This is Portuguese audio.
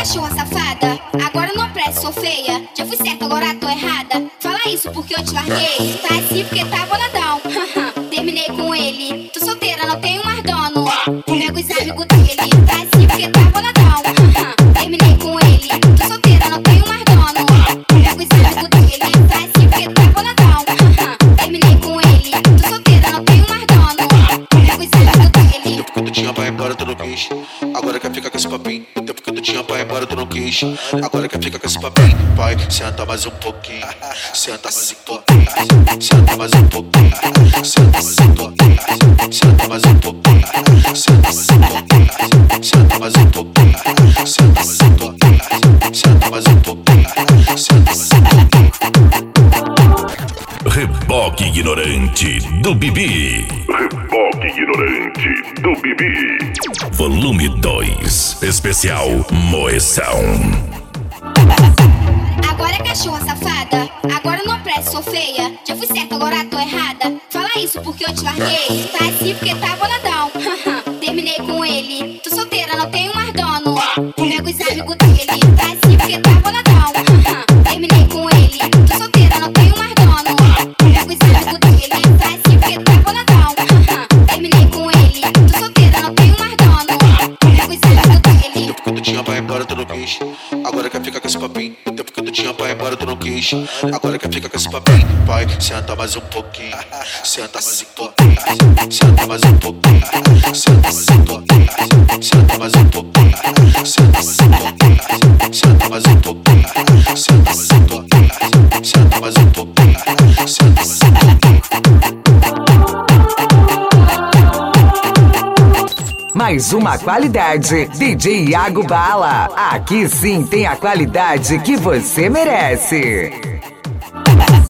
cachorra safada, agora eu não presto, sou feia. Já fui certa, agora tô errada. Fala isso porque eu te larguei. Tá assim porque tá boladão. Terminei com ele. Tô solteira, não tenho mais dono. Pego os amigos dele. Tá assim porque tá boladão. Terminei com ele. Tô solteira, não tenho mais dono. Pego os amigos dele. Tá assim porque tá boladão. Terminei com ele. Tô solteira, não tenho mais dono. Pego os amigos dele. Tempo que tu tinha pra ir embora, tu não quis. Agora quer ficar com esse papinho. Tempo que tu tinha pra ir embora, tu não quis. Agora quer ficar com esse papinho. Vai, senta mais um pouquinho. Senta mais um pouquinho. Senta mais um pouquinho. Senta mais um pouquinho. Senta mais um pouquinho. Senta mais um pouquinho. Senta mais um pouquinho. Senta mais um pouquinho. Senta mais um pouquinho. Senta mais um pouquinho. Reboque ignorante do Bibi. Reboque ignorante do Bibi. Volume 2, especial Moeção. Agora é cachorra safada, agora eu não presto, sou feia. Já fui certa, agora tô errada. Fala isso porque eu te larguei. Tá assim porque tá boladão. Terminei com ele. Tô solteira, não tenho mais dono. Pego os amigos dele. Tá assim porque tá boladão. Terminei com ele. Tô solteira, não tenho mais dono. Pego os amigos dele. Tá assim porque tá boladão. Terminei com ele. Tô solteira, não tenho mais dono. Pego os amigos dele. Tempo que tu tinha pra ir embora, tu não quis. Agora quer ficar com esse papinho. Tempo que tu tinha pra ir embora, tu não quis. Agora quer ficar com esse papinho. Vai, senta mais um pouquinho. Senta mais um pouquinho. Senta mais um pouquinho. Senta mais um pouquinho. Senta mais um pouquinho. Senta mais um pouquinho. Senta mais um pouquinho. Senta mais um pouquinho. Senta mais um pouquinho. Senta mais um pouquinho. Mais uma qualidade, DJ Iago Bala. Aqui sim tem a qualidade que você merece.